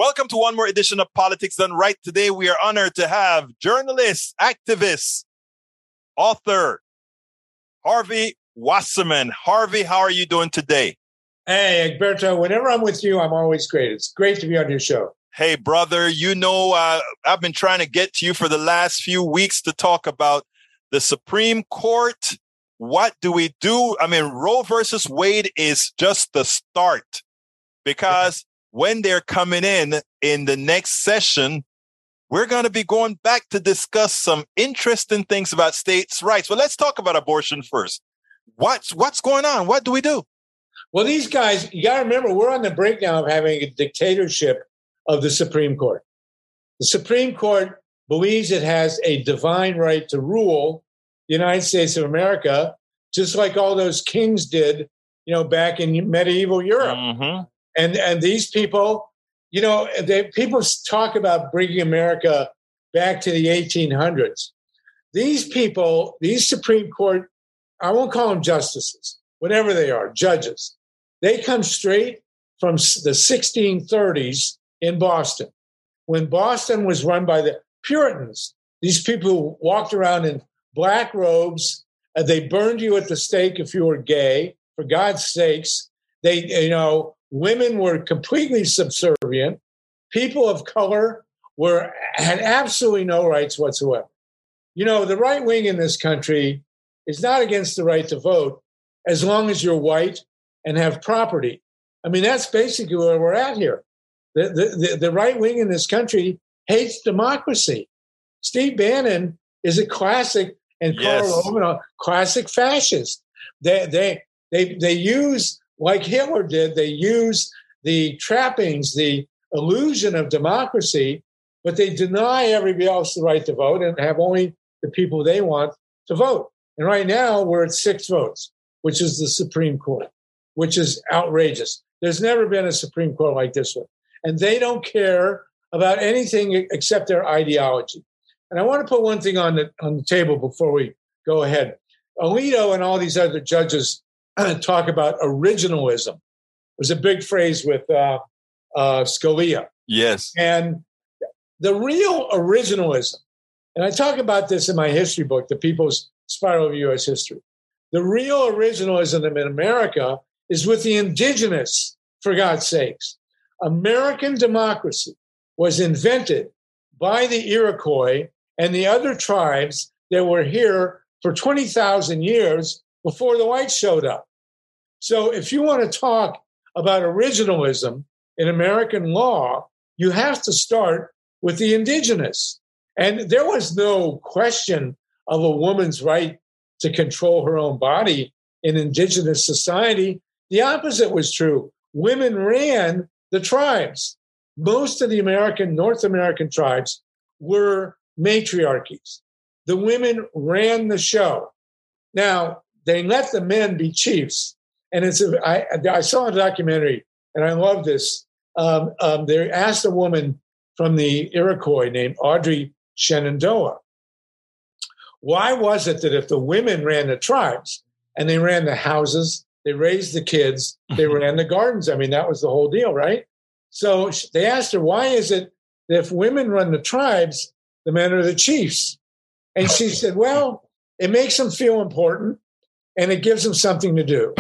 Welcome to one more edition of Politics Done Right. Today, we are honored to have journalist, activist, author, Harvey Wasserman. Harvey, how are you doing today? Hey, Egberto, whenever I'm with you, I'm always great. It's great to be on your show. Hey, brother, I've been trying to get to you for the last few weeks to talk about the Supreme Court. What do we do? I mean, Roe versus Wade is just the start, because when they're coming in the next session, we're going to be going back to discuss some interesting things about states' rights. Well, let's talk about abortion first. What's going on? What do we do? Well, these guys, you got to remember, we're on the brink now of having a dictatorship of the Supreme Court. The Supreme Court believes it has a divine right to rule the United States of America, just like all those kings did, back in medieval Europe. Mm-hmm. And these people, people talk about bringing America back to the 1800s. These people, these Supreme Court, I won't call them justices, whatever they are, judges. They come straight from the 1630s in Boston, when Boston was run by the Puritans. These people who walked around in black robes, they burned you at the stake if you were gay, for God's sakes. Women were completely subservient. People of color had absolutely no rights whatsoever. The right wing in this country is not against the right to vote as long as you're white and have property. I mean, that's basically where we're at here. The right wing in this country hates democracy. Steve Bannon is a classic, and Karl Rove, a classic fascist. They use, like Hitler did, they use the trappings, the illusion of democracy, but they deny everybody else the right to vote and have only the people they want to vote. And right now we're at 6 votes, which is the Supreme Court, which is outrageous. There's never been a Supreme Court like this one. And they don't care about anything except their ideology. And I want to put one thing on the table before we go ahead. Alito and all these other judges talk about originalism. It was a big phrase with Scalia. Yes. And the real originalism, and I talk about this in my history book, The People's Spiral of U.S. History. The real originalism in America is with the indigenous, for God's sakes. American democracy was invented by the Iroquois and the other tribes that were here for 20,000 years before the whites showed up. So if you want to talk about originalism in American law, you have to start with the indigenous. And there was no question of a woman's right to control her own body in indigenous society. The opposite was true. Women ran the tribes. Most of the North American tribes were matriarchies. The women ran the show. Now, they let the men be chiefs. And I saw a documentary, and I love this. They asked a woman from the Iroquois named Audrey Shenandoah, why was it that if the women ran the tribes and they ran the houses, they raised the kids, they ran the gardens? I mean, that was the whole deal, right? So they asked her, why is it that if women run the tribes, the men are the chiefs? And she said, well, it makes them feel important and it gives them something to do.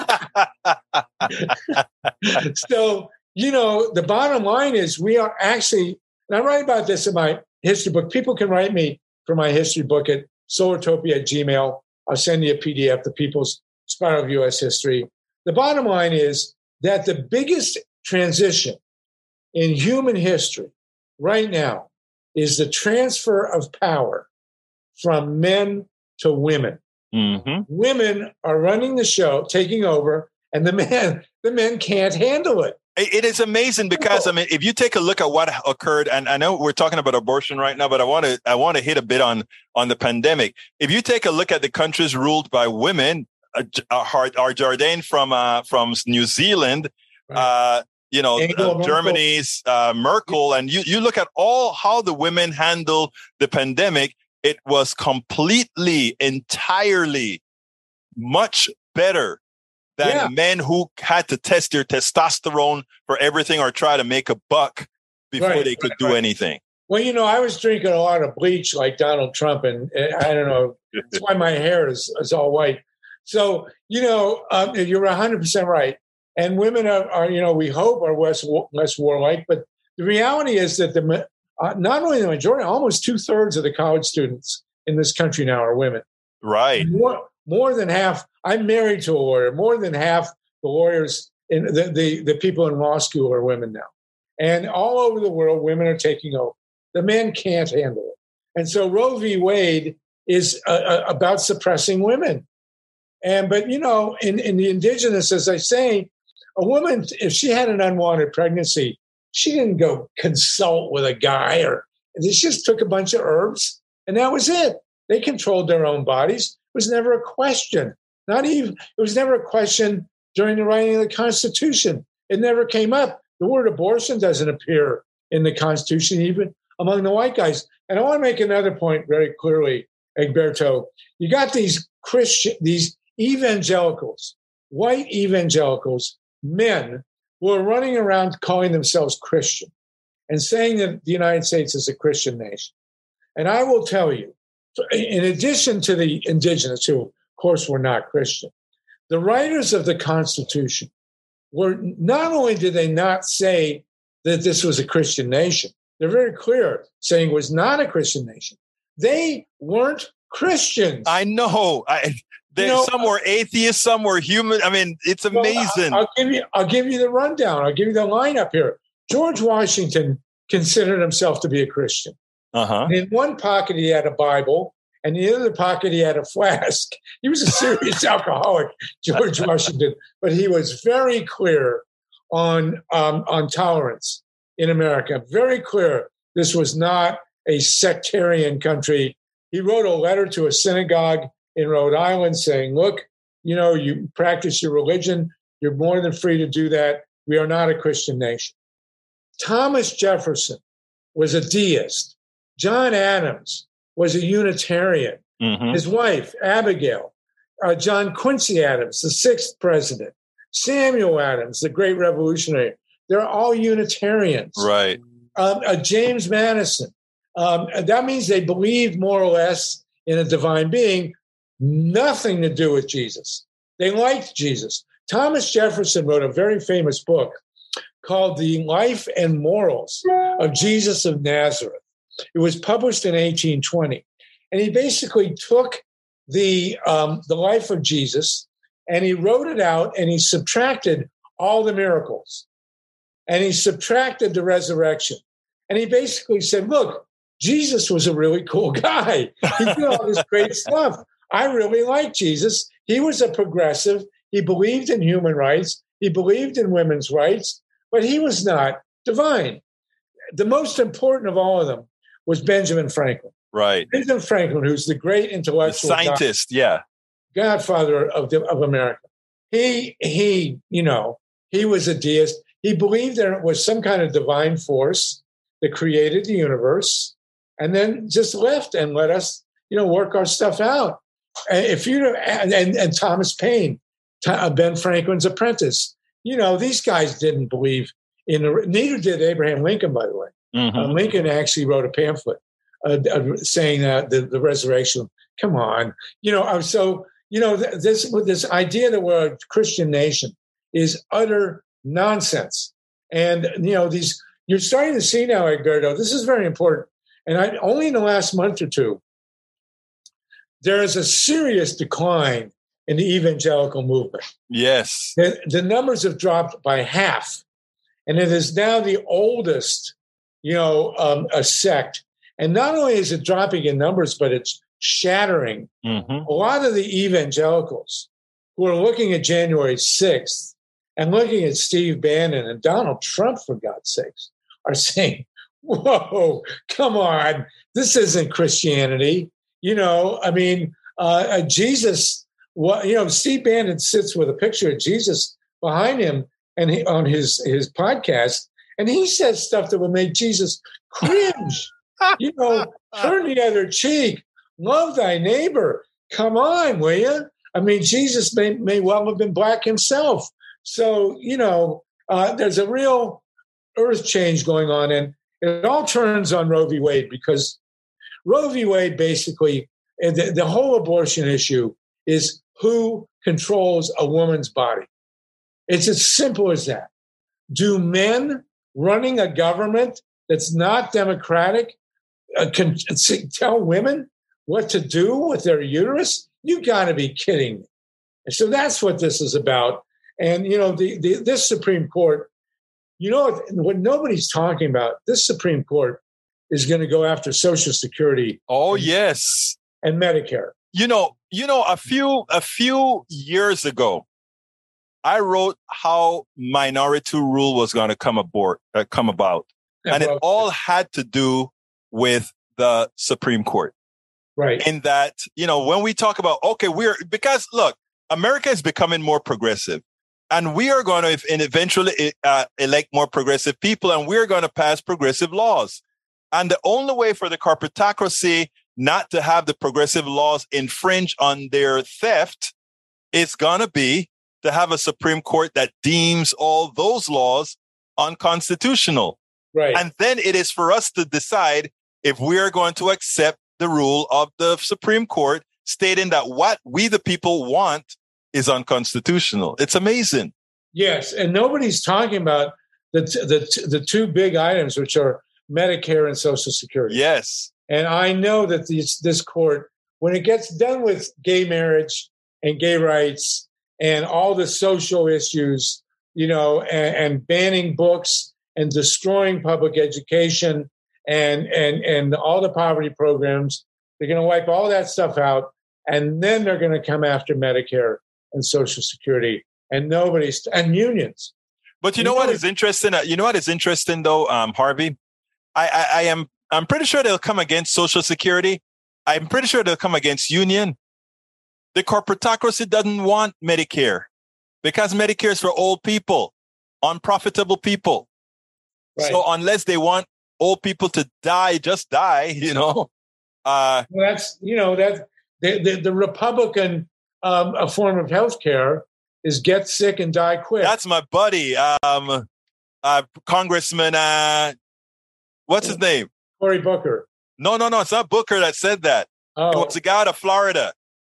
So, the bottom line is we are actually, and I write about this in my history book. People can write me for my history book at solartopia@gmail.com. I'll send you a PDF, The People's Spiral of U.S. History. The bottom line is that the biggest transition in human history right now is the transfer of power from men to women. Mm-hmm. Women are running the show, taking over, and the men can't handle it. It is amazing because, I mean, if you take a look at what occurred, and I know we're talking about abortion right now, but I want to hit a bit on the pandemic. If you take a look at the countries ruled by women, Jardine from New Zealand, right. Germany's Merkel, and you look at how the women handle the pandemic, it was entirely much better than men who had to test their testosterone for everything or try to make a buck before they could do anything. Well, I was drinking a lot of bleach like Donald Trump, and I don't know. That's why my hair is all white. So, you're 100% right. And women are we hope are less warlike. But the reality is that not only the majority, almost 2/3 of the college students in this country now are women. Right. More than half. I'm married to a lawyer. More than half the lawyers in the people in law school are women now. And all over the world, women are taking over. The men can't handle it. And so Roe v. Wade is about suppressing women. But in the indigenous, as I say, a woman, if she had an unwanted pregnancy, she didn't go consult with a guy, or they just took a bunch of herbs and that was it. They controlled their own bodies. It was never a question. It was never a question during the writing of the Constitution. It never came up. The word abortion doesn't appear in the Constitution, even among the white guys. And I want to make another point very clearly, Egberto. You got these evangelicals, white evangelicals, men who are running around calling themselves Christian and saying that the United States is a Christian nation. And I will tell you, in addition to the indigenous, who of course were not Christian, the writers of the Constitution were, not only did they not say that this was a Christian nation, they're very clear saying it was not a Christian nation. They weren't Christians. I know. Some were atheists, some were human. I mean, it's amazing. I'll give you the rundown. I'll give you the lineup here. George Washington considered himself to be a Christian. Uh-huh. In one pocket, he had a Bible, and in the other pocket, he had a flask. He was a serious alcoholic, George Washington, but he was very clear on tolerance in America. Very clear. This was not a sectarian country. He wrote a letter to a synagogue in Rhode Island saying, look, you practice your religion. You're more than free to do that. We are not a Christian nation. Thomas Jefferson was a deist. John Adams was a Unitarian. Mm-hmm. His wife, Abigail, John Quincy Adams, the 6th president, Samuel Adams, the great revolutionary, they're all Unitarians. Right. James Madison. That means they believe more or less in a divine being, nothing to do with Jesus. They liked Jesus. Thomas Jefferson wrote a very famous book called The Life and Morals of Jesus of Nazareth. It was published in 1820. And he basically took the life of Jesus and he wrote it out and he subtracted all the miracles. And he subtracted the resurrection. And he basically said, look, Jesus was a really cool guy. He did all this great stuff. I really like Jesus. He was a progressive. He believed in human rights. He believed in women's rights, but he was not divine. The most important of all of them was Benjamin Franklin. Right. Benjamin Franklin, who's the great intellectual scientist, godfather of America. He was a deist. He believed there was some kind of divine force that created the universe and then just left and let us, work our stuff out. And Thomas Paine, Ben Franklin's apprentice, these guys didn't believe neither did Abraham Lincoln, by the way. Mm-hmm. Lincoln actually wrote a pamphlet saying that the resurrection, come on. This idea that we're a Christian nation is utter nonsense. And, you're starting to see now, Egberto, this is very important. And only in the last month or two, there is a serious decline in the evangelical movement. Yes. The numbers have dropped by half. And it is now the oldest, a sect. And not only is it dropping in numbers, but it's shattering. Mm-hmm. A lot of the evangelicals who are looking at January 6th and looking at Steve Bannon and Donald Trump, for God's sakes, are saying, whoa, come on, this isn't Christianity. Jesus, Steve Bannon sits with a picture of Jesus behind him and on his podcast, and he says stuff that would make Jesus cringe. Turn the other cheek, love thy neighbor. Come on, will you? Jesus may well have been black himself. So, there's a real earth change going on. And It all turns on Roe v. Wade because Roe v. Wade basically, the whole abortion issue is who controls a woman's body. It's as simple as that. Do men running a government that's not democratic can tell women what to do with their uterus? You got to be kidding me. And so that's what this is about. And, this Supreme Court, what nobody's talking about, this Supreme Court is going to go after Social Security. Oh, yes. And Medicare. A few years ago, I wrote how minority rule was going to come about. And it all had to do with the Supreme Court. Right. In that, when we talk about, because look, America is becoming more progressive. And we are going to eventually elect more progressive people, and we're going to pass progressive laws. And the only way for the corporatocracy not to have the progressive laws infringe on their theft is going to be to have a Supreme Court that deems all those laws unconstitutional. Right. And then it is for us to decide if we are going to accept the rule of the Supreme Court stating that what we, the people, want is unconstitutional. It's amazing. Yes. And nobody's talking about the two big items, which are Medicare and Social Security. Yes. And I know that this court, when it gets done with gay marriage and gay rights and all the social issues, and banning books and destroying public education and all the poverty programs, they're going to wipe all that stuff out. And then they're going to come after Medicare and Social Security and unions. But what is interesting? What is interesting though, Harvey? I'm pretty sure they'll come against Social Security. I'm pretty sure they'll come against union. The corporatocracy doesn't want Medicare because Medicare is for old people, unprofitable people. Right. So unless they want old people to die, just die, That's, the Republican form of healthcare is get sick and die quick. That's my buddy, Congressman, what's his name? Cory Booker. No, it's not Booker that said that. Oh. It was a guy out of Florida.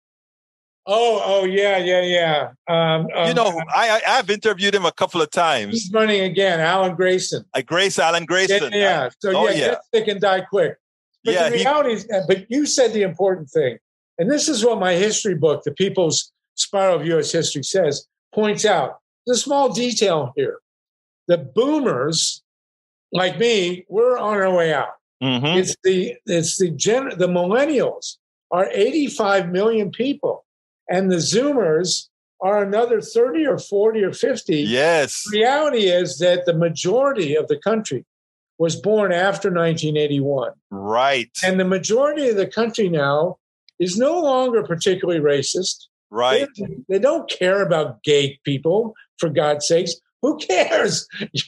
Yeah. I've interviewed him a couple of times. He's running again, Alan Grayson. Alan Grayson. Yeah. Get sick and die quick. But the reality is, but you said the important thing, and this is what my history book, The People's Spiral of U.S. History, points out. There's a small detail here. The boomers, like me, we're on our way out. Mm-hmm. The millennials are 85 million people, and the Zoomers are another 30 or 40 or 50. Yes. The reality is that the majority of the country was born after 1981. Right. And the majority of the country now is no longer particularly racist. Right. They don't care about gay people, for God's sakes. Who cares?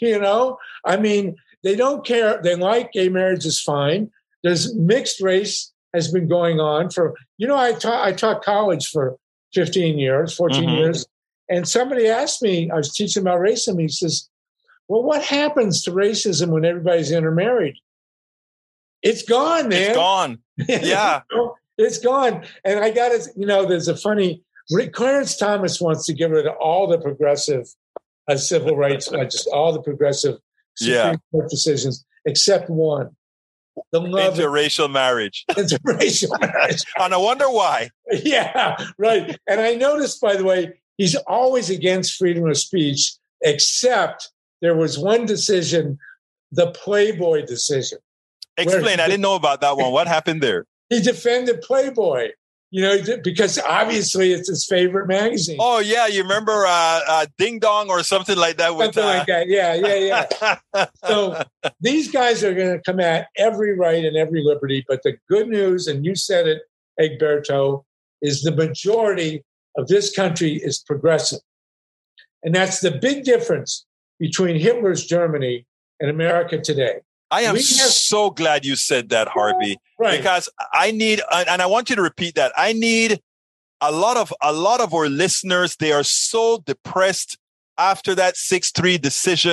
They don't care. They like gay marriage is fine. There's mixed race has been going on for, I taught college for 14 years. And somebody asked me, I was teaching about racism. He says, well, what happens to racism when everybody's intermarried? It's gone, man. It's gone. Yeah. It's gone. And I got it. There's a funny, Clarence Thomas wants to get rid of all the progressive civil rights, just all the progressive Supreme Court decisions, except one. The love interracial marriage. Interracial marriage. And I wonder why. Yeah, right. And I noticed, by the way, he's always against freedom of speech, except there was one decision, the Playboy decision. Explain. I didn't know about that one. What happened there? He defended Playboy. Because obviously it's his favorite magazine. Oh, yeah. You remember Ding Dong or something like that? Something like that. Yeah. So these guys are going to come at every right and every liberty. But the good news, and you said it, Egberto, is the majority of this country is progressive. And that's the big difference between Hitler's Germany and America today. I am so glad you said that, Harvey, because I need, and I want you to repeat that. I need a lot of our listeners. They are so depressed after that 6-3 decision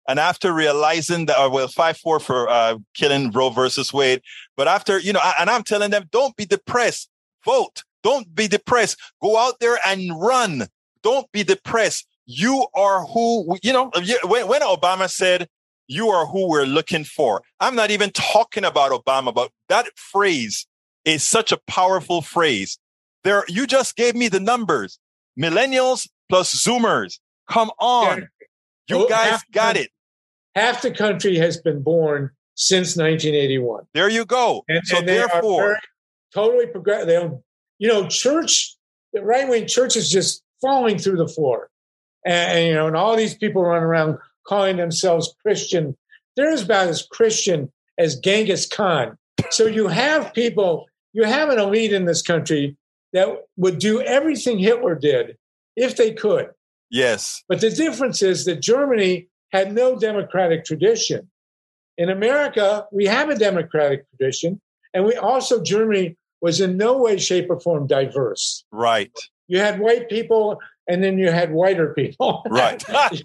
And after realizing that, 5-4 for killing Roe versus Wade. But after, and I'm telling them, don't be depressed. Vote. Don't be depressed. Go out there and run. Don't be depressed. You are who, when Obama said, you are who we're looking for. I'm not even talking about Obama, but that phrase is such a powerful phrase. You just gave me the numbers. Millennials plus Zoomers. Come on. You guys got it. Half the country has been born since 1981. There you go. And therefore, totally progressive. The right-wing church is just falling through the floor. And all these people run around calling themselves Christian. They're about as Christian as Genghis Khan. So you have an elite in this country that would do everything Hitler did if they could. Yes. But the difference is that Germany had no democratic tradition. In America, we have a democratic tradition. And Germany was in no way, shape, or form diverse. Right. You had white people, and then you had whiter people. Right.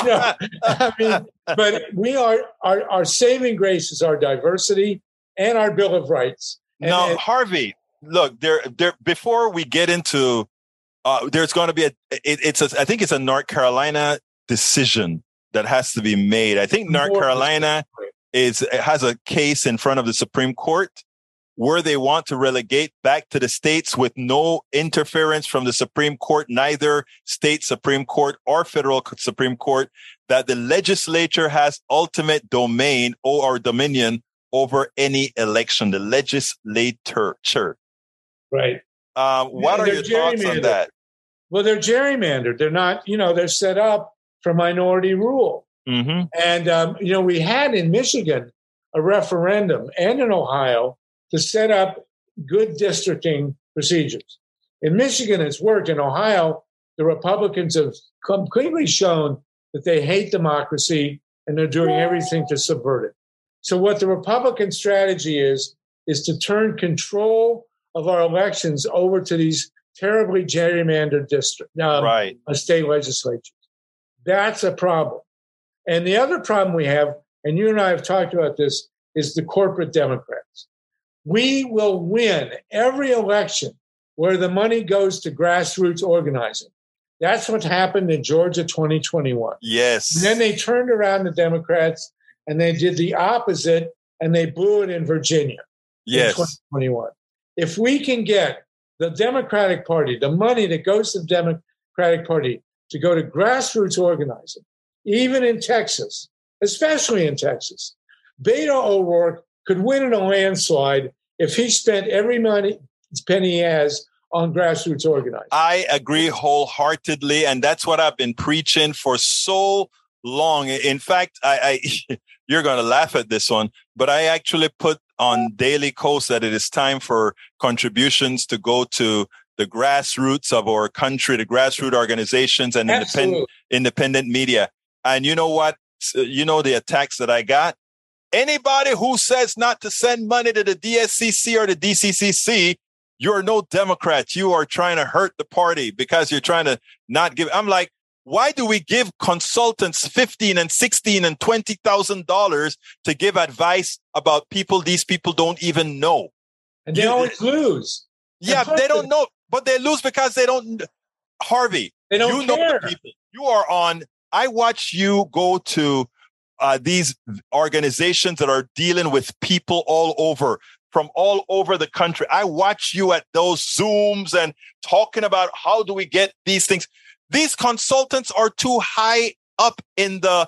But our saving grace is our diversity and our Bill of Rights. Now, Harvey, look, there. Before we get into, there's going to be I think it's a North Carolina decision that has to be made. I think North Carolina has a case in front of the Supreme Court where they want to relegate back to the states with no interference from the Supreme Court, neither state Supreme Court or federal Supreme Court, that the legislature has ultimate domain or dominion over any election, the legislature. Right. What are your thoughts on that? Well, they're gerrymandered. They're not, they're set up for minority rule. Mm-hmm. And, we had in Michigan a referendum and in Ohio to set up good districting procedures. In Michigan, it's worked. In Ohio, the Republicans have completely shown that they hate democracy and they're doing everything to subvert it. So what the Republican strategy is to turn control of our elections over to these terribly gerrymandered state legislatures. That's a problem. And the other problem we have, and you and I have talked about this, is the corporate Democrats. We will win every election where the money goes to grassroots organizing. That's what happened in Georgia 2021. Yes. And then they turned around, the Democrats, and they did the opposite, and they blew it in Virginia in 2021. If we can get the Democratic Party, the money that goes to the Democratic Party, to go to grassroots organizing, even in Texas, especially in Texas, Beto O'Rourke could win in a landslide if he spent every penny he has on grassroots organizing. I agree wholeheartedly, and that's what I've been preaching for so long. In fact, I you're going to laugh at this one, but I actually put on Daily Kos that it is time for contributions to go to the grassroots of our country, the grassroots organizations and independent media. And you know what? The attacks that I got? Anybody who says not to send money to the DSCC or the DCCC, you're no Democrat. You are trying to hurt the party because you're trying to not give. I'm like, why do we give consultants $15,000 and $16,000 and $20,000 to give advice about people these people don't even know? And they always lose. Yeah, they don't know, but they lose because they don't. Harvey, they don't care. Know the people. You are on. I watch you go to these organizations that are dealing with people from all over the country. I watch you at those Zooms and talking about how do we get these things. These consultants are too high up in the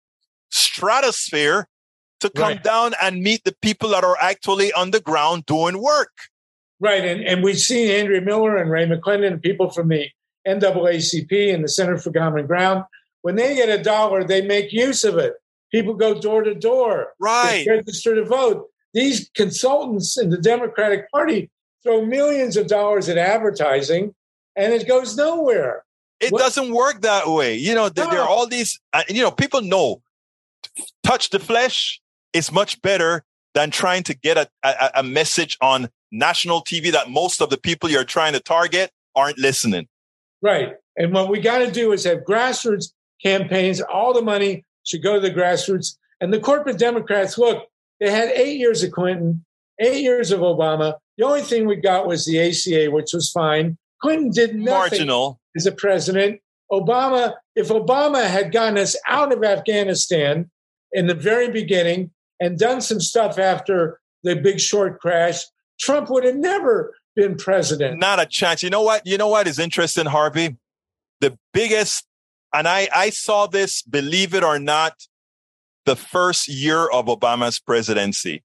stratosphere to come down and meet the people that are actually on the ground doing work. Right. And we've seen Andrea Miller and Ray McClendon and people from the NAACP and the Center for Common Ground. When they get $1, they make use of it. People go door to door. Right. They register to vote. These consultants in the Democratic Party throw millions of dollars at advertising, and it goes nowhere. It doesn't work that way. There are all these, people know touch the flesh is much better than trying to get a message on national TV that most of the people you're trying to target aren't listening. Right. And what we got to do is have grassroots campaigns, all the money should go to the grassroots. And the corporate Democrats, look, they had 8 years of Clinton, 8 years of Obama. The only thing we got was the ACA, which was fine. Clinton did nothing marginal as a president. Obama, if Obama had gotten us out of Afghanistan in the very beginning and done some stuff after the Big Short crash, Trump would have never been president. Not a chance. You know what? You know what is interesting, Harvey? The biggest, and I saw this, believe it or not, the first year of Obama's presidency.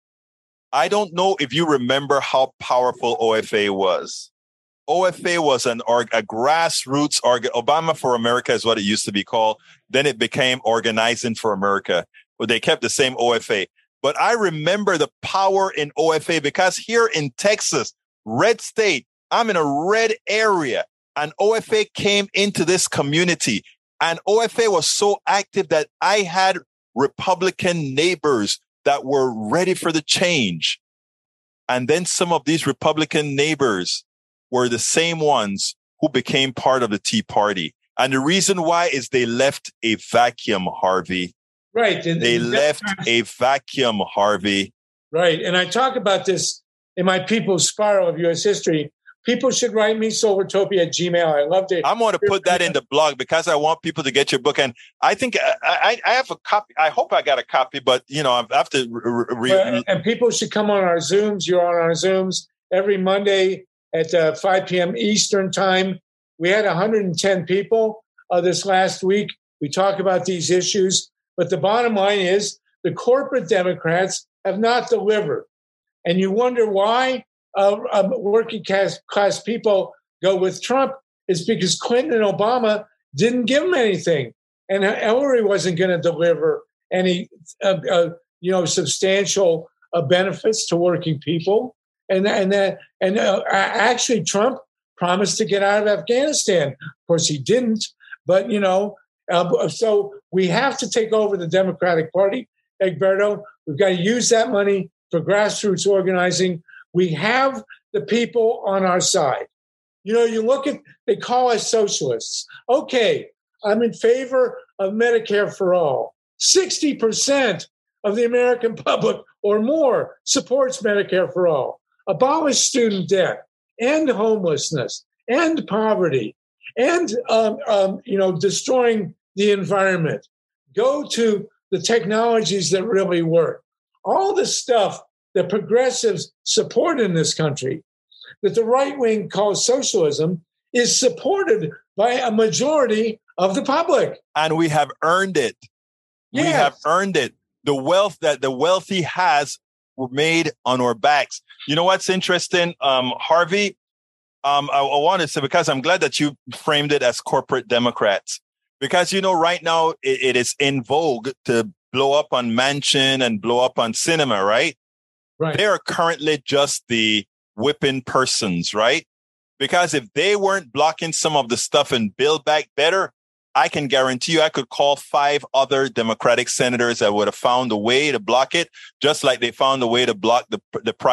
I don't know if you remember how powerful OFA was. OFA was a grassroots Obama for America is what it used to be called. Then it became Organizing for America. But they kept the same OFA. But I remember the power in OFA because here in Texas, red state, I'm in a red area, and OFA came into this community. And OFA was so active that I had Republican neighbors that were ready for the change. And then some of these Republican neighbors were the same ones who became part of the Tea Party. And the reason why is they left a vacuum, Harvey. Right. They left a vacuum, Harvey. Right. And I talk about this in my People's Spiral of U.S. History. People should write me, solartopia@gmail. I love to. I'm going to put that in the blog because I want people to get your book. And I think I have a copy. I hope I got a copy, but, you know, I have to. And people should come on our Zooms. You're on our Zooms every Monday at 5 p.m. Eastern time. We had 110 people this last week. We talk about these issues. But the bottom line is the corporate Democrats have not delivered. And you wonder why working class people go with Trump. It's because Clinton and Obama didn't give them anything. And Hillary wasn't going to deliver any substantial benefits to working people. And actually, Trump promised to get out of Afghanistan. Of course, he didn't. But, so we have to take over the Democratic Party, Egberto. We've got to use that money for grassroots organizing. We have the people on our side. You look at, they call us socialists. Okay, I'm in favor of Medicare for all. 60% of the American public or more supports Medicare for all. Abolish student debt, end homelessness, end poverty, and destroying the environment. Go to the technologies that really work. All the stuff that progressives support in this country, that the right wing calls socialism, is supported by a majority of the public. And we have earned it. Yes. We have earned it. The wealth that the wealthy has were made on our backs. You know what's interesting, Harvey? I want to say, because I'm glad that you framed it as corporate Democrats, because, right now it is in vogue to blow up on Manchin and blow up on Sinema, right? Right. They are currently just the whipping persons, right? Because if they weren't blocking some of the stuff and Build Back Better, I can guarantee you I could call 5 other Democratic senators that would have found a way to block it, just like they found a way to block the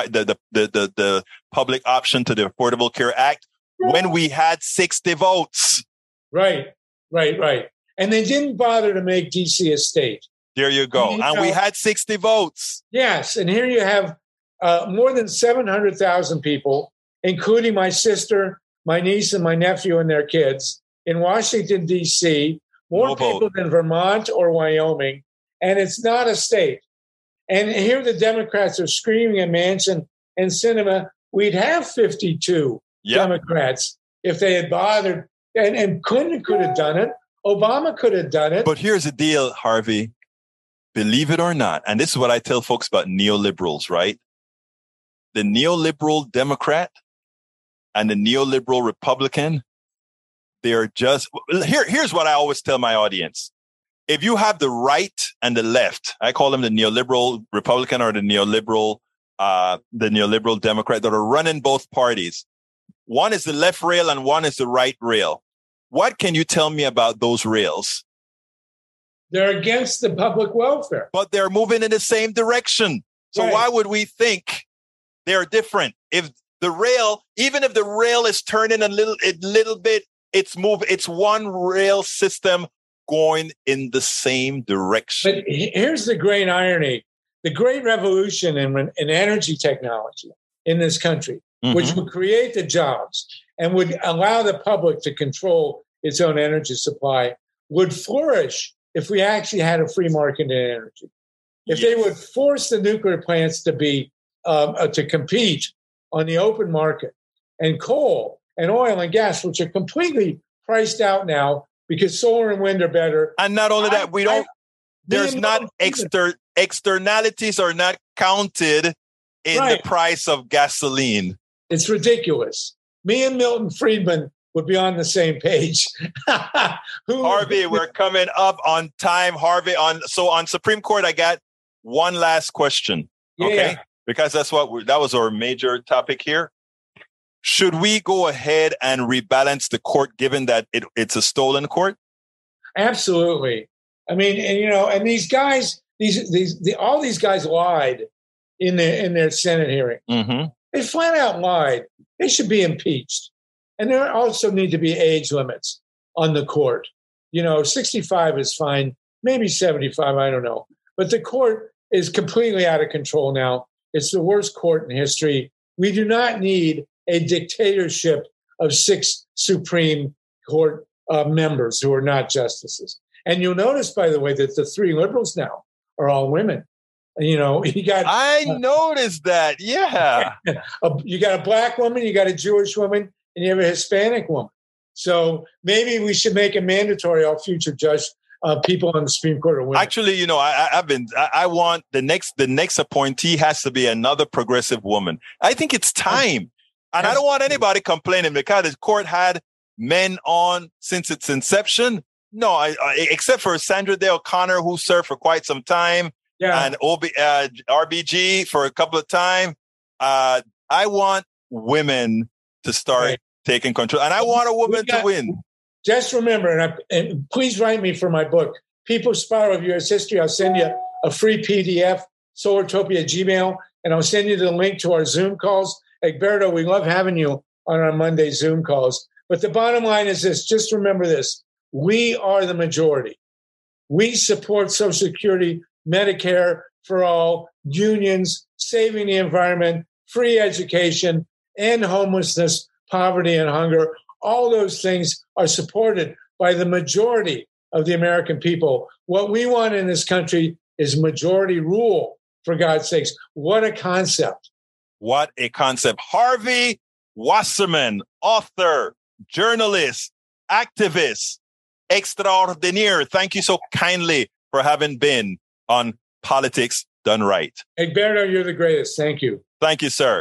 public option to the Affordable Care Act when we had 60 votes. Right. And they didn't bother to make D.C. a state. There you go. And we had 60 votes. Yes. And here you have more than 700,000 people, including my sister, my niece, and my nephew and their kids, in Washington, D.C., more people than Vermont or Wyoming, and it's not a state. And here the Democrats are screaming at Manchin and Sinema, we'd have 52 Democrats if they had bothered. And Clinton could have done it. Obama could have done it. But here's the deal, Harvey. Believe it or not, and this is what I tell folks about neoliberals, right? The neoliberal Democrat and the neoliberal Republican, they're just, here's what I always tell my audience. If you have the right and the left, I call them the neoliberal Republican or the neoliberal Democrat that are running both parties. One is the left rail and one is the right rail. What can you tell me about those rails? They're against the public welfare. But they're moving in the same direction. So why would we think they're different? If the rail, even if the rail is turning a little bit, it's one rail system going in the same direction. But here's the great irony. The great revolution in energy technology in this country, which would create the jobs and would allow the public to control its own energy supply, would flourish if we actually had a free market in energy. If they would force the nuclear plants to be to compete on the open market, and coal and oil and gas, which are completely priced out now because solar and wind are better. And not only that, externalities are not counted in the price of gasoline. It's ridiculous. Me and Milton Friedman would be on the same page. Harvey, we're coming up on time. Harvey, on Supreme Court, I got one last question. Okay. Because that was our major topic here. Should we go ahead and rebalance the court, given that it's a stolen court? Absolutely. I mean, and these guys, all these guys lied in their Senate hearing. Mm-hmm. They flat out lied. They should be impeached. And there also need to be age limits on the court. 65 is fine, maybe 75, I don't know. But the court is completely out of control now. It's the worst court in history. We do not need a dictatorship of 6 Supreme Court members who are not justices. And you'll notice, by the way, that the 3 liberals now are all women. I noticed that. Yeah. You got a black woman, you got a Jewish woman, and you have a Hispanic woman. So maybe we should make it mandatory all future people on the Supreme Court are women. Actually, I want the next appointee has to be another progressive woman. I think it's time. And I don't want anybody complaining because the court had men on since its inception. No, except for Sandra Day O'Connor, who served for quite some time, and RBG for a couple of times. I want women to start taking control, and I want a woman to win. Just remember, and please write me for my book, People's Power of U.S. History. I'll send you a free PDF, Solartopia Gmail, and I'll send you the link to our Zoom calls. Egberto, we love having you on our Monday Zoom calls. But the bottom line is this, just remember this. We are the majority. We support Social Security, Medicare for all, unions, saving the environment, free education, end homelessness, poverty, and hunger. All those things are supported by the majority of the American people. What we want in this country is majority rule, for God's sakes. What a concept. What a concept. Harvey Wasserman, author, journalist, activist, extraordinaire. Thank you so kindly for having been on Politics Done Right. Egberto, you're the greatest. Thank you. Thank you, sir.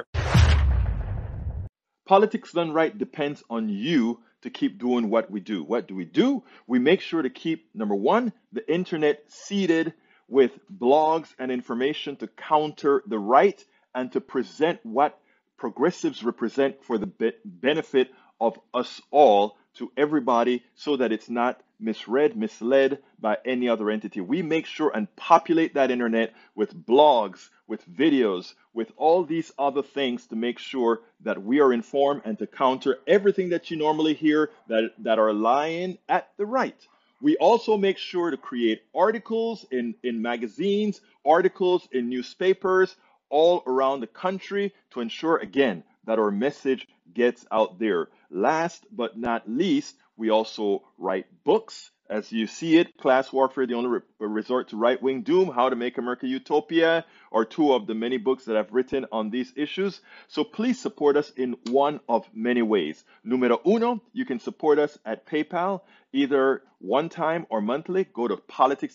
Politics Done Right depends on you to keep doing what we do. What do? We make sure to keep, number one, the internet seeded with blogs and information to counter the right and to present what progressives represent for the benefit of us all to everybody so that it's not misread, misled by any other entity. We make sure and populate that internet with blogs, with videos, with all these other things to make sure that we are informed and to counter everything that you normally hear that are lying at the right. We also make sure to create articles in magazines, articles in newspapers all around the country to ensure, again, that our message gets out there. Last but not least, we also write books. As you see it, Class Warfare, the only resort to right-wing doom, How to Make America Utopia, are 2 of the many books that I've written on these issues. So please support us in one of many ways. Numero uno, you can support us at PayPal, either one time or monthly. Go to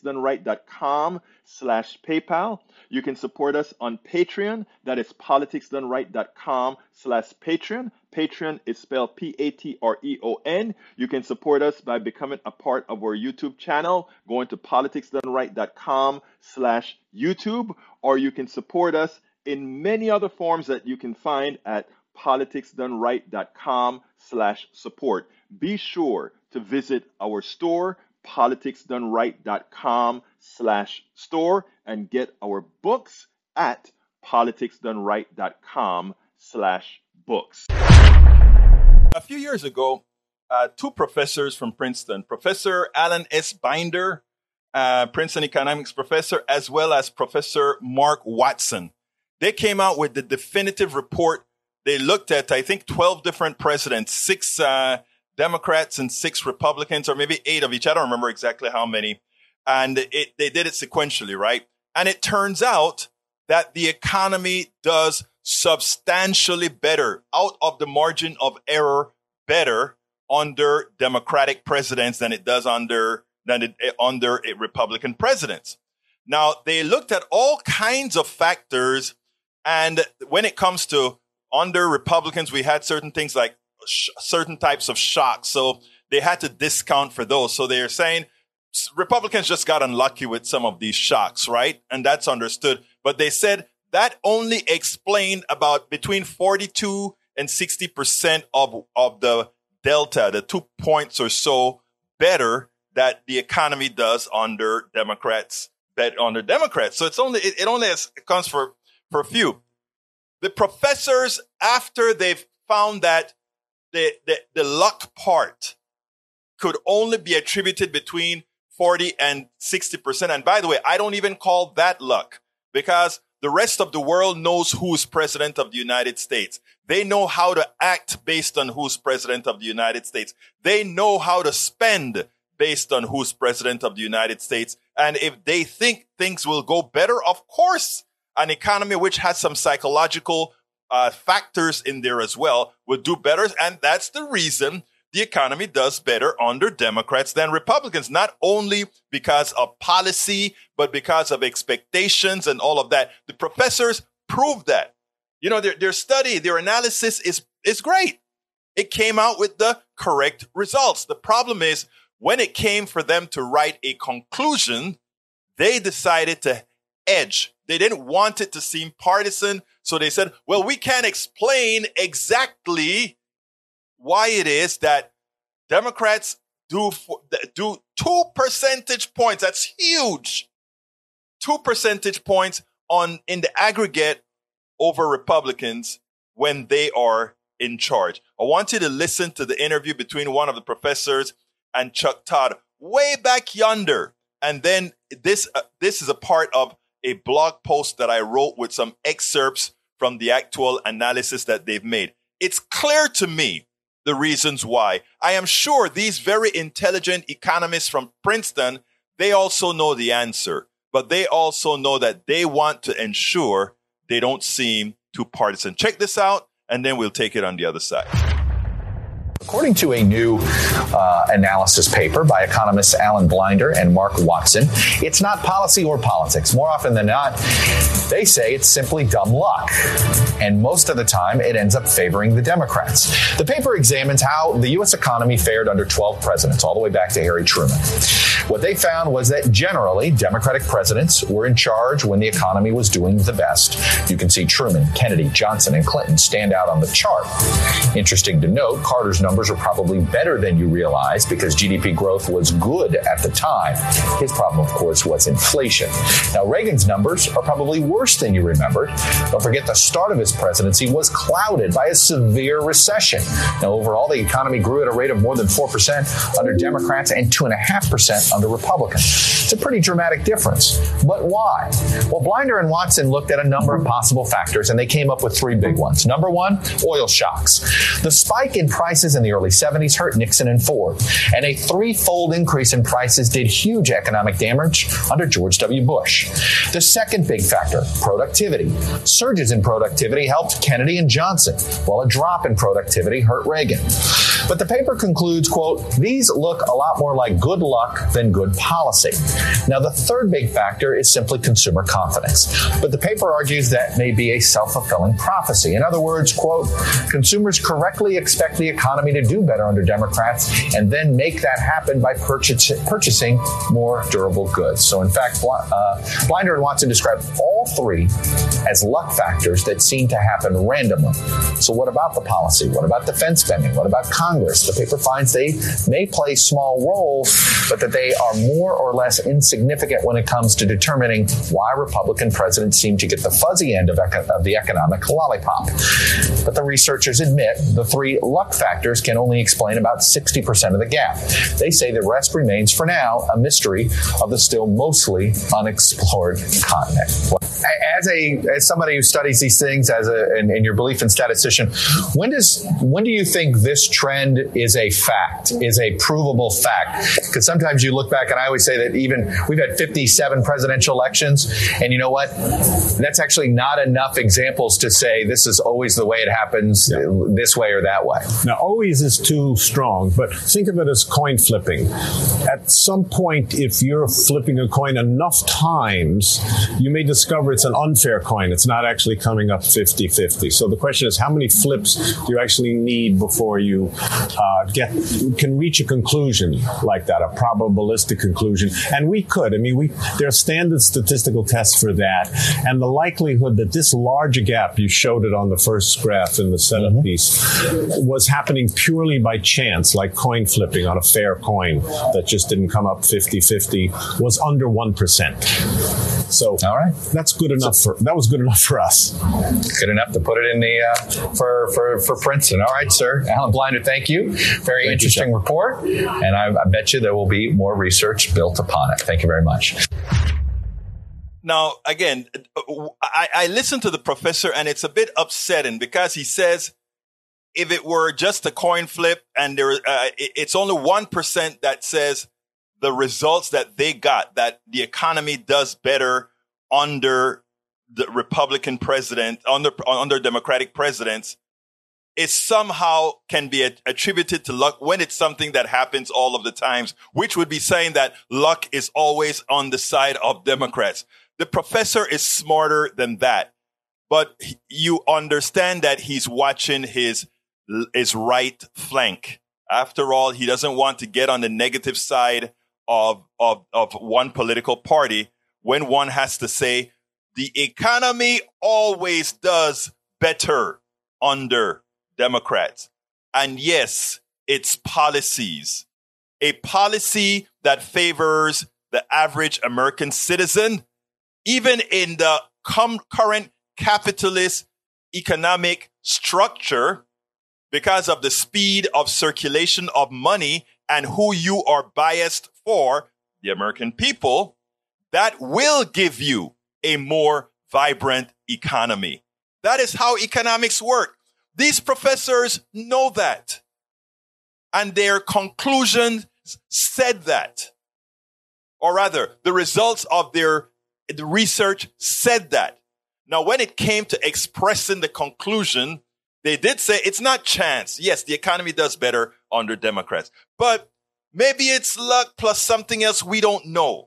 politicsdoneright.com/PayPal. You can support us on Patreon. That is politicsdoneright.com/Patreon. Patreon is spelled Patreon. You can support us by becoming a part of our YouTube channel, going to politicsdoneright.com/YouTube, or you can support us in many other forms that you can find at politicsdoneright.com/support. Be sure to visit our store, politicsdoneright.com/store, and get our books at politicsdoneright.com/books. A few years ago, two professors from Princeton, Professor Alan S. Binder, Princeton economics professor, as well as Professor Mark Watson. They came out with the definitive report. They looked at, I think, 12 different presidents, 6 Democrats and 6 Republicans, or maybe 8 of each. I don't remember exactly how many. And they did it sequentially, right? And it turns out that the economy does substantially better, out of the margin of error, better under Democratic presidents than it does under a Republican presidents. Now, they looked at all kinds of factors. And when it comes to under Republicans, we had certain things like certain types of shocks. So they had to discount for those. So they're saying Republicans just got unlucky with some of these shocks, right? And that's understood. But they said that only explained about between 42 and 60% of the delta, the 2 points or so better that the economy does under Democrats. So it only accounts for a few. The professors, after they've found that the luck part could only be attributed between 40 and 60%. And by the way, I don't even call that luck, because the rest of the world knows who's president of the United States. They know how to act based on who's president of the United States. They know how to spend based on who's president of the United States. And if they think things will go better, of course, an economy which has some psychological factors in there as well would do better. And that's the reason the economy does better under Democrats than Republicans, not only because of policy, but because of expectations and all of that. The professors proved that. You know, their study, their analysis is great. It came out with the correct results. The problem is when it came for them to write a conclusion, they decided to edge. They didn't want it to seem partisan. So they said, well, we can't explain exactly why it is that Democrats do 2 percentage points. That's huge. 2 percentage points in the aggregate over Republicans when they are in charge. I want you to listen to the interview between one of the professors and Chuck Todd way back yonder. And then this is a part of a blog post that I wrote with some excerpts from the actual analysis that they've made. It's clear to me the reasons why. I am sure these very intelligent economists from Princeton, they also know the answer, but they also know that they want to ensure they don't seem too partisan. Check this out, and then we'll take it on the other side. According to a new analysis paper by economists Alan Blinder and Mark Watson, it's not policy or politics. More often than not, they say it's simply dumb luck. And most of the time, it ends up favoring the Democrats. The paper examines how the U.S. economy fared under 12 presidents, all the way back to Harry Truman. What they found was that generally, Democratic presidents were in charge when the economy was doing the best. You can see Truman, Kennedy, Johnson, and Clinton stand out on the chart. Interesting to note, Carter's numbers are probably better than you realize because GDP growth was good at the time. His problem, of course, was inflation. Now, Reagan's numbers are probably worse than you remembered. Don't forget the start of his presidency was clouded by a severe recession. Now, overall, the economy grew at a rate of more than 4% under Democrats and 2.5% under Republicans. It's a pretty dramatic difference. But why? Well, Blinder and Watson looked at a number of possible factors, and they came up with 3 big ones. Number 1, oil shocks. The spike in prices in the early 70s hurt Nixon and Ford, and a 3-fold increase in prices did huge economic damage under George W. Bush. The second big factor, productivity. Surges in productivity helped Kennedy and Johnson, while a drop in productivity hurt Reagan. But the paper concludes, quote, these look a lot more like good luck than good policy. Now, the third big factor is simply consumer confidence. But the paper argues that may be a self-fulfilling prophecy. In other words, quote, consumers correctly expect the economy to do better under Democrats and then make that happen by purchasing more durable goods. So, in fact, Blinder and Watson describe all 3 as luck factors that seem to happen randomly. So what about the policy? What about defense spending? What about Congress? Congress. The paper finds they may play small roles, but that they are more or less insignificant when it comes to determining why Republican presidents seem to get the fuzzy end of the economic lollipop. But the researchers admit the three luck factors can only explain about 60% of the gap. They say the rest remains, for now, a mystery of the still mostly unexplored continent. As somebody who studies these things, in your belief in statistician, when do you think this trend is a fact, is a provable fact? Because sometimes you look back, and I always say that even we've had 57 presidential elections, and you know what? That's actually not enough examples to say this is always the way it happens, this way or that way. Now, always is too strong, but think of it as coin flipping. At some point, if you're flipping a coin enough times, you may discover it's an unfair coin. It's not actually coming up 50-50. So the question is, how many flips do you actually need before you can reach a conclusion like that, a probabilistic conclusion? And we could. I mean, there are standard statistical tests for that. And the likelihood that this large gap, you showed it on the first graph in the setup piece, was happening purely by chance, like coin flipping on a fair coin that just didn't come up 50-50, was under 1%. So all right, that's good enough that was good enough for us. Good enough to put it in the for Princeton. All right, sir. Alan Blinder, thank you. Very interesting report. And I bet you there will be more research built upon it. Thank you very much. Now, again, I listened to the professor, and it's a bit upsetting because he says if it were just a coin flip and it's only 1% that says the results that they got, that the economy does better under the Republican president, under Democratic presidents, it somehow can be attributed to luck when it's something that happens all of the times, which would be saying that luck is always on the side of Democrats. The professor is smarter than that, but you understand that he's watching his right flank. After all, he doesn't want to get on the negative side of one political party when one has to say the economy always does better under Democrats. And yes, it's policies. A policy that favors the average American citizen, even in the current capitalist economic structure, because of the speed of circulation of money and who you are biased for, the American people, that will give you a more vibrant economy. That is how economics work. These professors know that. And their conclusion said that. Or rather, the results of the research said that. Now, when it came to expressing the conclusion, they did say it's not chance. Yes, the economy does better under Democrats, but maybe it's luck plus something else we don't know.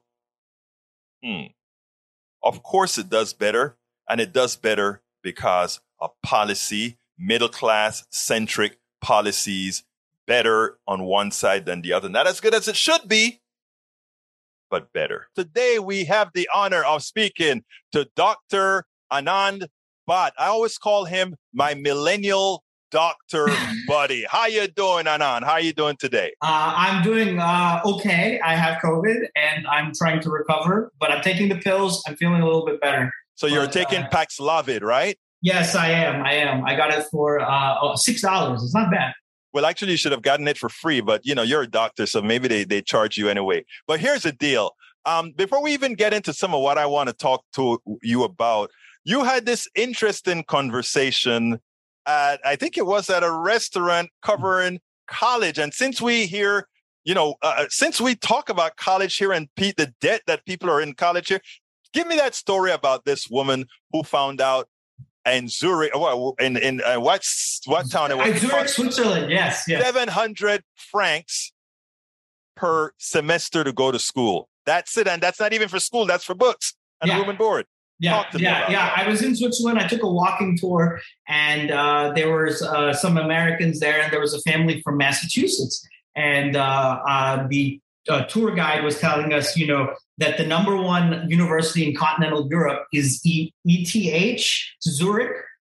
Of course it does better, and it does better because of policy, middle-class centric policies, better on one side than the other. Not as good as it should be, but better. Today we have the honor of speaking to Dr. Anand Bhatt. I always call him my millennial doctor buddy. How you doing, Anand? How are you doing today? I'm doing okay. I have COVID and I'm trying to recover, but I'm taking the pills. I'm feeling a little bit better. So you're taking Paxlovid, right? Yes, I am. I got it for $6. It's not bad. Well, actually, you should have gotten it for free, but you're a doctor, so maybe they charge you anyway. But here's the deal. Before we even get into some of what I want to talk to you about, you had this interesting conversation I think it was at a restaurant covering college. And since we hear, since we talk about college here and the debt that people are in college here, give me that story about this woman who found out in Zurich, in what town it was? Zurich, Switzerland. Yes. 700 francs per semester to go to school. That's it. And that's not even for school. That's for books and room and board. Yeah. I was in Switzerland. I took a walking tour, and there was some Americans there, and there was a family from Massachusetts. And the tour guide was telling us, that the number one university in continental Europe is ETH, Zurich,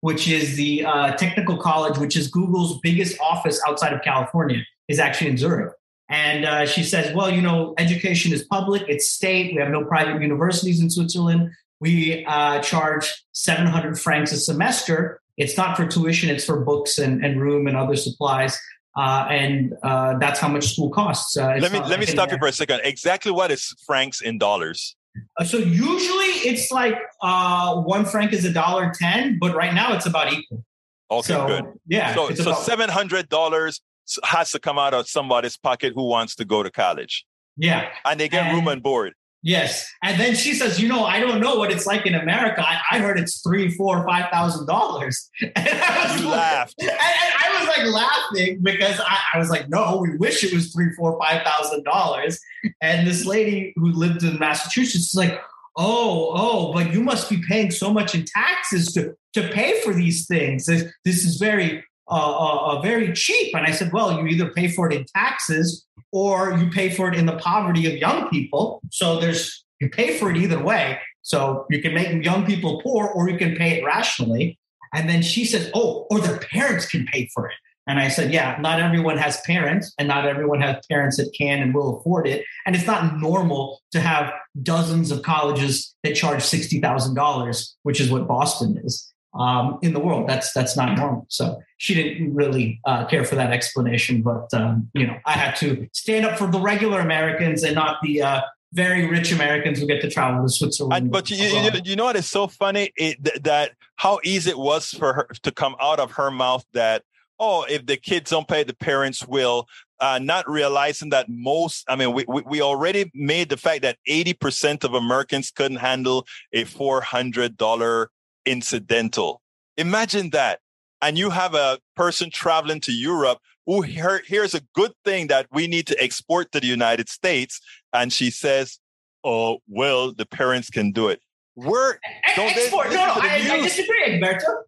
which is the technical college, which is Google's biggest office outside of California, is actually in Zurich. And she says, well, education is public, it's state. We have no private universities in Switzerland. We charge 700 francs a semester. It's not for tuition, it's for books and room and other supplies. And that's how much school costs. Let me stop you for a second. Exactly what is francs in dollars? So usually it's like 1 franc is $1.10, but right now it's about equal. Okay, so, good. Yeah. So $700 has to come out of somebody's pocket who wants to go to college. Yeah. And they get room and board. Yes. And then she says, I don't know what it's like in America. I heard it's $3,000, $4,000, $5,000. And you laughed. And I was like laughing because I was like, no, we wish it was $3,000, $4,000, $5,000. And this lady who lived in Massachusetts is like, oh, but you must be paying so much in taxes to pay for these things. This is very cheap. And I said, well, you either pay for it in taxes or you pay for it in the poverty of young people. So you pay for it either way. So you can make young people poor or you can pay it rationally. And then she said, or their parents can pay for it. And I said, yeah, not everyone has parents and not everyone has parents that can and will afford it. And it's not normal to have dozens of colleges that charge $60,000, which is what Boston is. In the world, that's not normal. So she didn't really care for that explanation, but I had to stand up for the regular Americans and not the very rich Americans who get to travel to Switzerland. But you know what is so funny? That how easy it was for her to come out of her mouth that, if the kids don't pay, the parents will. Not realizing that we already made the fact that 80% of Americans couldn't handle a $400 incidental. Imagine that. And you have a person traveling to Europe who here's a good thing that we need to export to the United States. And she says, the parents can do it. Export. I disagree, Egberto.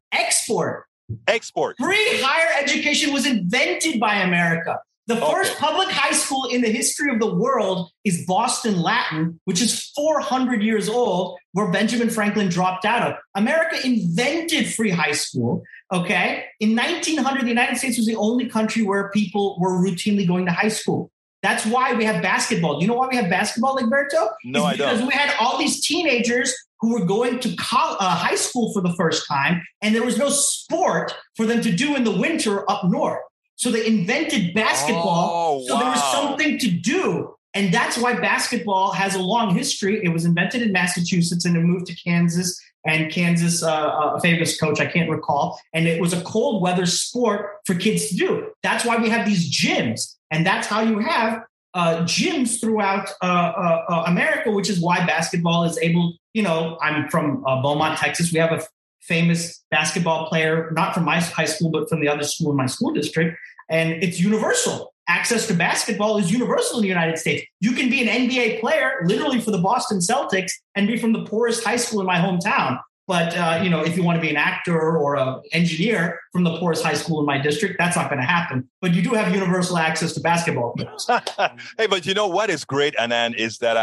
Export. Free higher education was invented by America. The first public high school in the history of the world is Boston Latin, which is 400 years old, where Benjamin Franklin dropped out of. America invented free high school, okay? In 1900, the United States was the only country where people were routinely going to high school. That's why we have basketball. Do you know why we have basketball, Egberto? No, I don't. Because we had all these teenagers who were going to high school for the first time, and there was no sport for them to do in the winter up north. So they invented basketball. So there was something to do. And that's why basketball has a long history. It was invented in Massachusetts and it moved to Kansas. And Kansas, a famous coach, I can't recall. And it was a cold weather sport for kids to do. That's why we have these gyms. And that's how you have gyms throughout America, which is why basketball is able, I'm from Beaumont, Texas. We have a famous basketball player, not from my high school, but from the other school in my school district. And it's universal. Access to basketball is universal in the United States. You can be an NBA player, literally for the Boston Celtics, and be from the poorest high school in my hometown. But, if you want to be an actor or an engineer from the poorest high school in my district, that's not going to happen. But you do have universal access to basketball players. Hey, but you know what is great, Anand, is that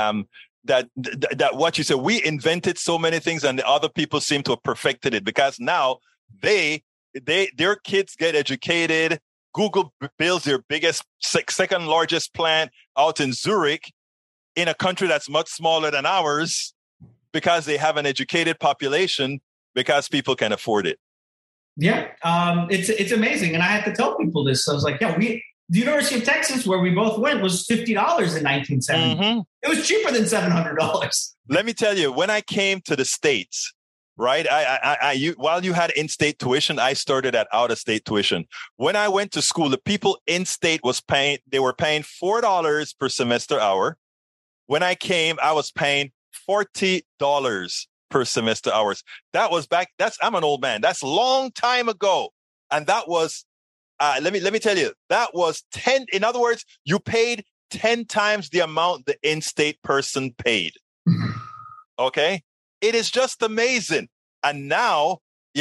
that what you said, we invented so many things and the other people seem to have perfected it because now their kids get educated. Google builds their second largest plant out in Zurich in a country that's much smaller than ours because they have an educated population because people can afford it. Yeah, it's amazing. And I had to tell people this. I was like, the University of Texas, where we both went, was $50 in 1970. Mm-hmm. It was cheaper than $700. Let me tell you, when I came to the States, right, while you had in-state tuition, I started at out-of-state tuition. When I went to school, the people in-state were paying $4 per semester hour. When I came, I was paying $40 per semester hours. I'm an old man. That's a long time ago. And that was, let me tell you, that was 10. In other words, you paid 10 times the amount the in-state person paid. Okay. It is just amazing. And now,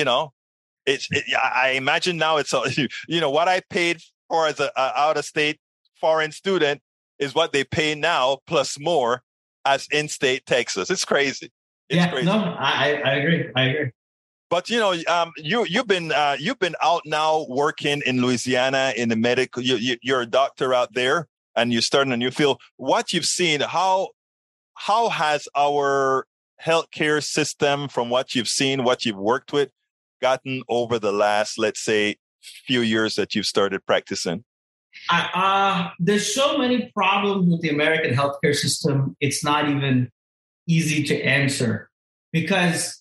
I imagine now it's, what I paid for as an out-of-state foreign student is what they pay now plus more as in-state Texas. It's crazy. It's crazy. No, I agree. But you've been out now working in Louisiana in the medical. You're a doctor out there, and you're starting a new field. What you've seen, how has our healthcare system, from what you've seen, what you've worked with, gotten over the last, let's say, few years that you've started practicing? There's so many problems with the American healthcare system. It's not even easy to answer because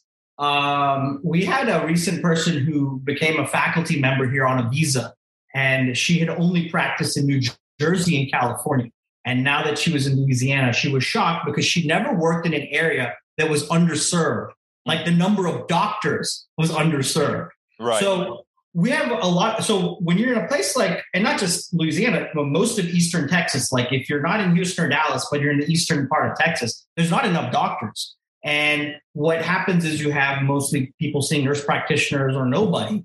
we had a recent person who became a faculty member here on a visa, and she had only practiced in New Jersey and California. And now that she was in Louisiana, she was shocked because she never worked in an area that was underserved. Like the number of doctors was underserved. Right. So we have a lot. So when you're in a place like, and not just Louisiana, but most of Eastern Texas, like if you're not in Houston or Dallas, but you're in the eastern part of Texas, there's not enough doctors. And what happens is you have mostly people seeing nurse practitioners or nobody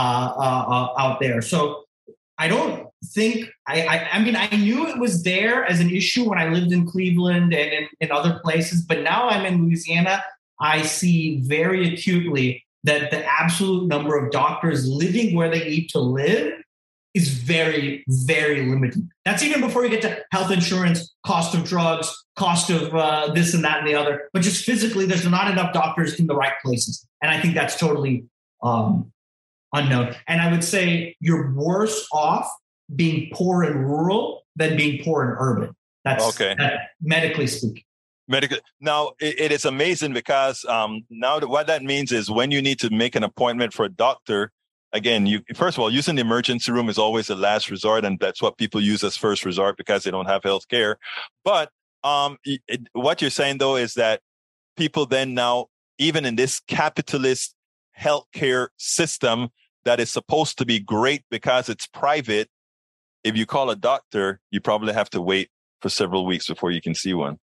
out there. So I don't think, I mean, I knew it was there as an issue when I lived in Cleveland and in other places, but now I'm in Louisiana. I see very acutely that the absolute number of doctors living where they need to live is very, very limited. That's even before you get to health insurance, cost of drugs, cost of this and that and the other. But just physically, there's not enough doctors in the right places. And I think that's totally unknown. And I would say you're worse off being poor in rural than being poor in urban. That's okay. Medically speaking. Now, it is amazing because now what that means is when you need to make an appointment for a doctor, again, first of all, using the emergency room is always the last resort, and that's what people use as first resort because they don't have health care. But what you're saying, though, is that people then now, even in this capitalist healthcare system that is supposed to be great because it's private, if you call a doctor, you probably have to wait for several weeks before you can see one.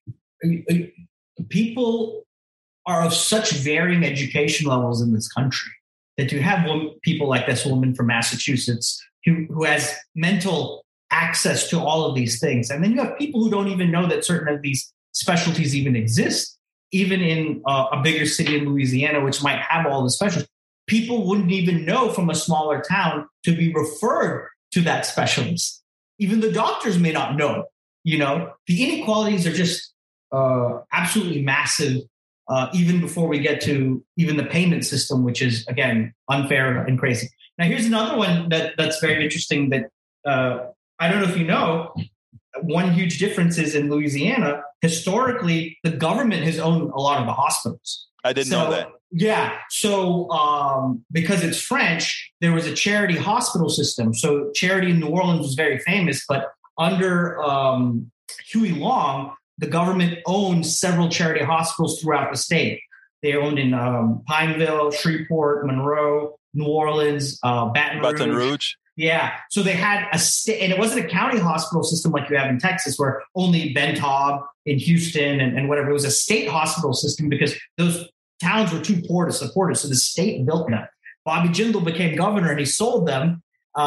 People are of such varying education levels in this country that you have people like this woman from Massachusetts who has mental access to all of these things. And then you have people who don't even know that certain of these specialties even exist, even in a bigger city in Louisiana, which might have all the specialties. People wouldn't even know from a smaller town to be referred to that specialist. Even the doctors may not know. The inequalities are just absolutely massive, even before we get to even the payment system, which is, again, unfair and crazy. Now, here's another one that's very interesting that I don't know if you know. One huge difference is in Louisiana, historically, the government has owned a lot of the hospitals. I didn't know that. Yeah. So because it's French, there was a charity hospital system. So charity in New Orleans was very famous, but under Huey Long, the government owned several charity hospitals throughout the state. They owned in Pineville, Shreveport, Monroe, New Orleans, Baton Rouge. Yeah. So they had a state, and it wasn't a county hospital system like you have in Texas, where only Ben Taub in Houston and whatever. It was a state hospital system because those towns were too poor to support it. So the state built them. Bobby Jindal became governor and he sold them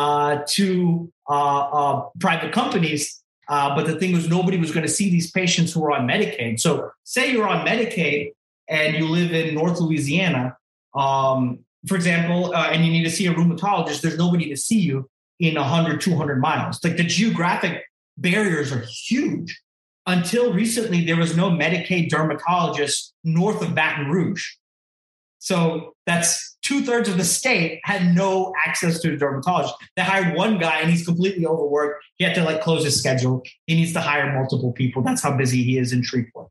to private companies. But the thing was, nobody was going to see these patients who were on Medicaid. So say you're on Medicaid and you live in North Louisiana, for example, and you need to see a rheumatologist, there's nobody to see you in 100, 200 miles. Like the geographic barriers are huge. Until recently, there was no Medicaid dermatologist north of Baton Rouge. So that's 2/3 of the state had no access to a dermatologist. They hired one guy and he's completely overworked. He had to close his schedule. He needs to hire multiple people. That's how busy he is in Shreveport.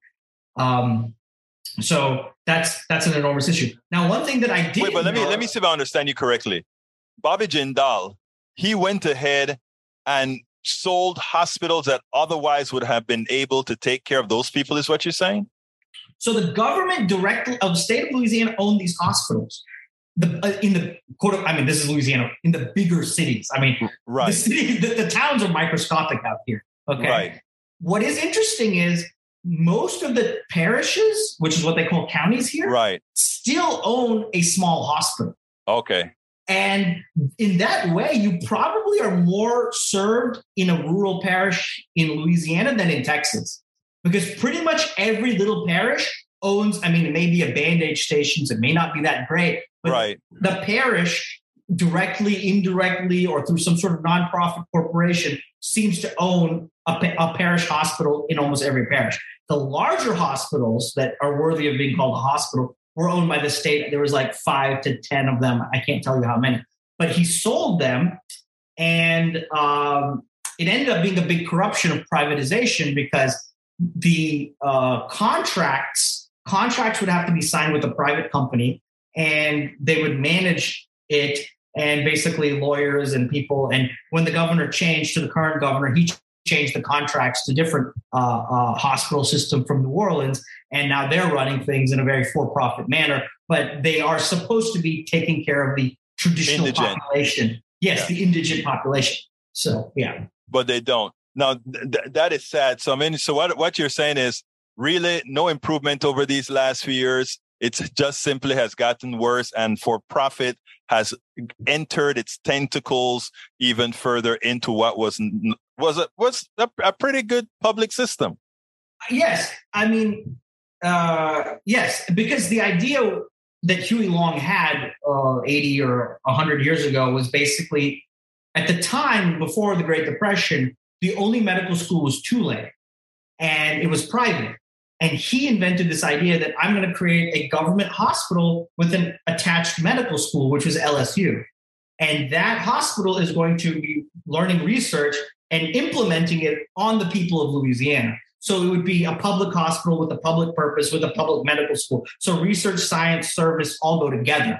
So that's an enormous issue. Now, one thing that I did. Wait, but let me see if I understand you correctly. Bobby Jindal, he went ahead and sold hospitals that otherwise would have been able to take care of those people, is what you're saying? So the government directly of the state of Louisiana owned these hospitals. This is Louisiana, in the bigger cities. I mean, right. The towns are microscopic out here. Okay. Right. What is interesting is most of the parishes, which is what they call counties here, right, still own a small hospital. Okay. And in that way, you probably are more served in a rural parish in Louisiana than in Texas. Because pretty much every little parish owns, I mean, it may be a Band-Aid stations. It may not be that great, but Right. the parish directly, indirectly, or through some sort of nonprofit corporation seems to own a parish hospital in almost every parish. The larger hospitals that are worthy of being called a hospital were owned by the state. There was like 5 to 10 of them. I can't tell you how many, but he sold them. And it ended up being a big corruption of privatization because the contracts would have to be signed with a private company, and they would manage it, and basically lawyers and people. And when the governor changed to the current governor, he changed the contracts to different hospital system from New Orleans, and now they're running things in a very for-profit manner. But they are supposed to be taking care of the traditional population. Yes, the indigent population. So, yeah. But they don't. Now, that is sad. So, I mean, so what you're saying is really no improvement over these last few years. It's just simply has gotten worse, and for-profit has entered its tentacles even further into what was a pretty good public system. Yes. I mean, yes, because the idea that Huey Long had 80 or 100 years ago was basically, at the time before the Great Depression, the only medical school was Tulane, and it was private. And he invented this idea that I'm going to create a government hospital with an attached medical school, which was LSU. And that hospital is going to be learning research and implementing it on the people of Louisiana. So it would be a public hospital with a public purpose, with a public medical school. So research, science, service all go together.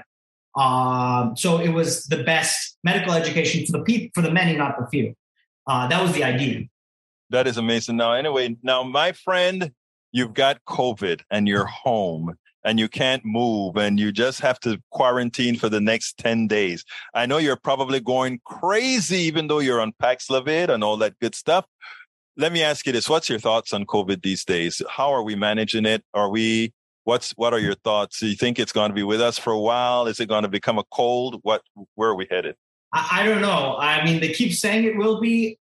So it was the best medical education for the many, not the few. That was the idea. That is amazing. Now, my friend, you've got COVID and you're home and you can't move and you just have to quarantine for the next 10 days. I know you're probably going crazy, even though you're on Paxlovid and all that good stuff. Let me ask you this. What's your thoughts on COVID these days? How are we managing it? What are your thoughts? Do you think it's going to be with us for a while? Is it going to become a cold? Where are we headed? I don't know. I mean, they keep saying it will be.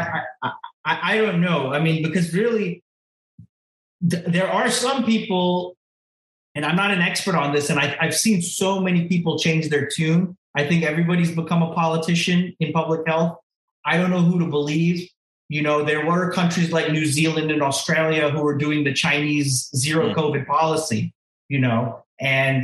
I don't know. I mean, because really, there are some people, and I'm not an expert on this, and I've seen so many people change their tune. I think everybody's become a politician in public health. I don't know who to believe. You know, there were countries like New Zealand and Australia who were doing the Chinese zero COVID policy, you know, and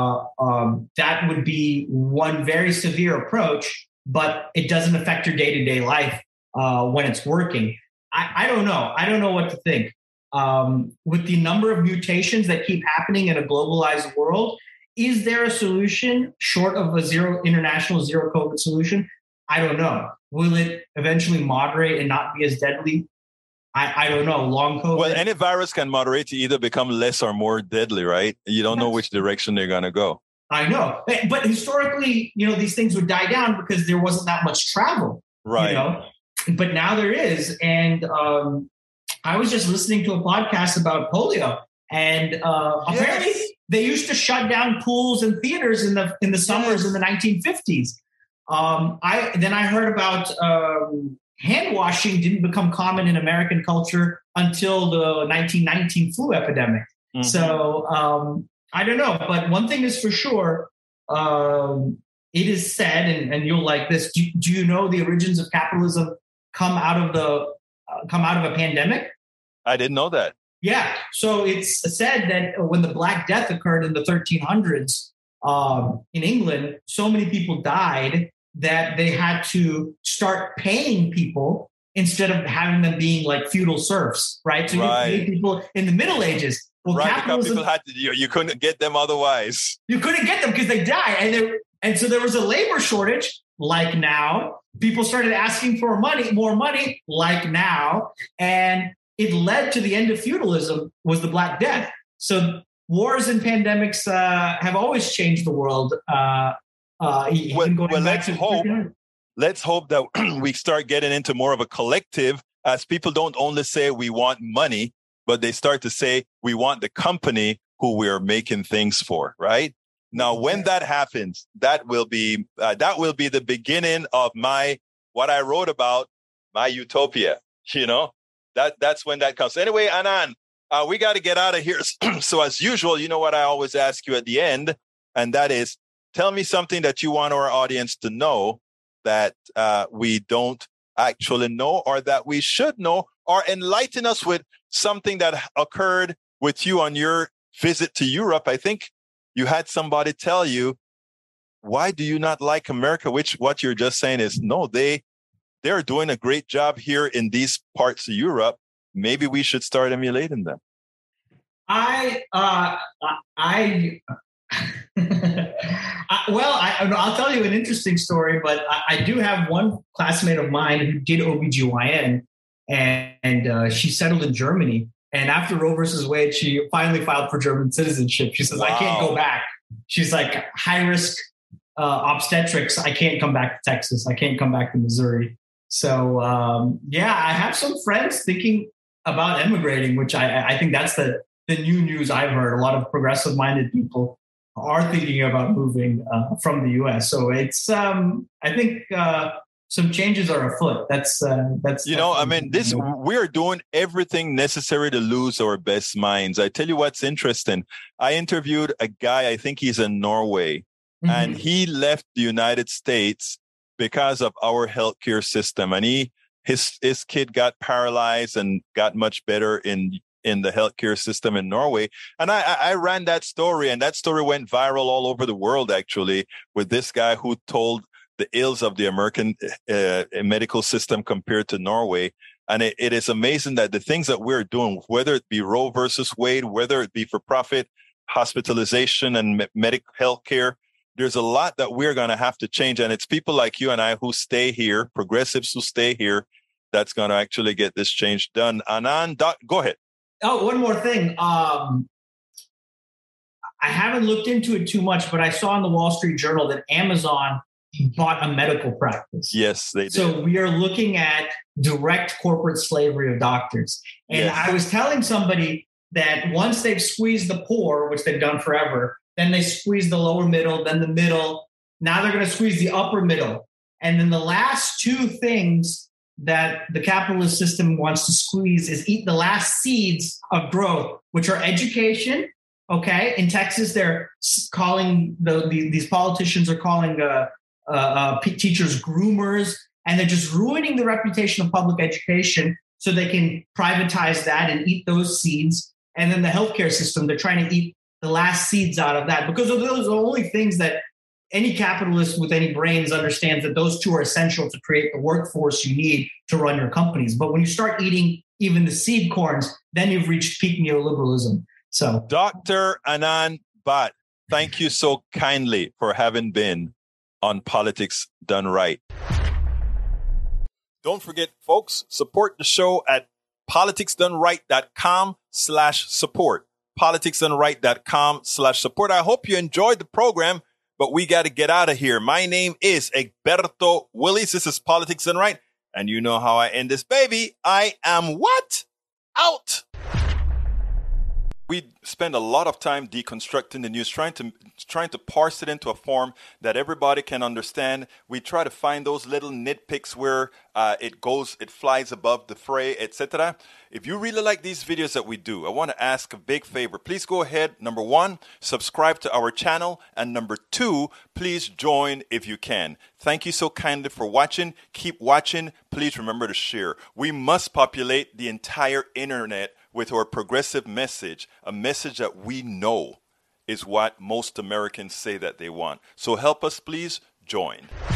that would be one very severe approach, but it doesn't affect your day-to-day life when it's working. I don't know. I don't know what to think. With the number of mutations that keep happening in a globalized world, is there a solution short of a international zero COVID solution? I don't know. Will it eventually moderate and not be as deadly? I don't know. Long COVID. Well, any virus can moderate to either become less or more deadly, right? You don't know which direction they're going to go. I know. But historically, you know, these things would die down because there wasn't that much travel. Right. You know? But now there is. And I was just listening to a podcast about polio. And apparently they used to shut down pools and theaters in the summers in the 1950s. I heard about hand washing didn't become common in American culture until the 1919 flu epidemic. Mm-hmm. So I don't know, but one thing is for sure, it is said, and you'll like this. Do you know the origins of capitalism come out of a pandemic? I didn't know that. Yeah, so it's said that when the Black Death occurred in the 1300s in England, so many people died that they had to start paying people instead of having them being like feudal serfs, right? So you paid people in the Middle Ages. Well, capitalism, people you couldn't get them otherwise. You couldn't get them because they died, and so there was a labor shortage. Like now, people started asking for more money. Like now, and it led to the end of feudalism. Was the Black Death? So wars and pandemics have always changed the world. Let's hope that we start getting into more of a collective, as people don't only say we want money, but they start to say we want the company who we're making things for, right? Now, when that happens, that will be the beginning of what I wrote about, my utopia. You know, that's when that comes. Anyway, Anand, We got to get out of here. So as usual, you know what I always ask you at the end, and that is, tell me something that you want our audience to know that we don't actually know, or that we should know, or enlighten us with something that occurred with you on your visit to Europe. I think you had somebody tell you, why do you not like America? Which what you're just saying is, no, they're doing a great job here in these parts of Europe. Maybe we should start emulating them. I'll tell you an interesting story, but I do have one classmate of mine who did OBGYN, and she settled in Germany. And after Roe versus Wade, she finally filed for German citizenship. She says, wow. I can't go back. She's like, high risk obstetrics. I can't come back to Texas. I can't come back to Missouri. So, I have some friends thinking about emigrating, which I think that's the new news I've heard. A lot of progressive minded people are thinking about moving from the U.S. So it's, I think some changes are afoot. That's we're doing everything necessary to lose our best minds. I tell you what's interesting. I interviewed a guy, I think he's in Norway, and he left the United States because of our healthcare system. And his kid got paralyzed and got much better in the healthcare system in Norway. And I ran that story, and that story went viral all over the world, actually, with this guy who told the ills of the American medical system compared to Norway. And it is amazing that the things that we're doing, whether it be Roe versus Wade, whether it be for-profit hospitalization and medical healthcare, there's a lot that we're going to have to change. And it's people like you and I who stay here, progressives who stay here, that's going to actually get this change done. Anand, go ahead. Oh, one more thing. I haven't looked into it too much, but I saw in the Wall Street Journal that Amazon bought a medical practice. Yes, they did. So we are looking at direct corporate slavery of doctors. And yes. I was telling somebody that once they've squeezed the poor, which they've done forever, then they squeeze the lower middle, then the middle. Now they're going to squeeze the upper middle. And then the last two things that the capitalist system wants to squeeze is eat the last seeds of growth, which are education. Okay. In Texas, they're calling these politicians are calling teachers groomers, and they're just ruining the reputation of public education so they can privatize that and eat those seeds. And then the healthcare system, they're trying to eat the last seeds out of that, because those are the only things that any capitalist with any brains understands, that those two are essential to create the workforce you need to run your companies. But when you start eating even the seed corns, then you've reached peak neoliberalism. So, Dr. Anand Bhatt, thank you so kindly for having been on Politics Done Right. Don't forget, folks, support the show at politicsdoneright.com/support. politicsdoneright.com/support. I hope you enjoyed the program, but we got to get out of here. My name is Egberto Willies. This is Politics Done Right. And you know how I end this, baby. I am what? Out. We spend a lot of time deconstructing the news, trying to parse it into a form that everybody can understand. We try to find those little nitpicks where it flies above the fray, etc. If you really like these videos that we do, I want to ask a big favor. Please go ahead. Number 1, subscribe to our channel. And number 2, please join if you can. Thank you so kindly for watching. Keep watching. Please remember to share. We must populate the entire internet with our progressive message, a message that we know is what most Americans say that they want. So help us, please join.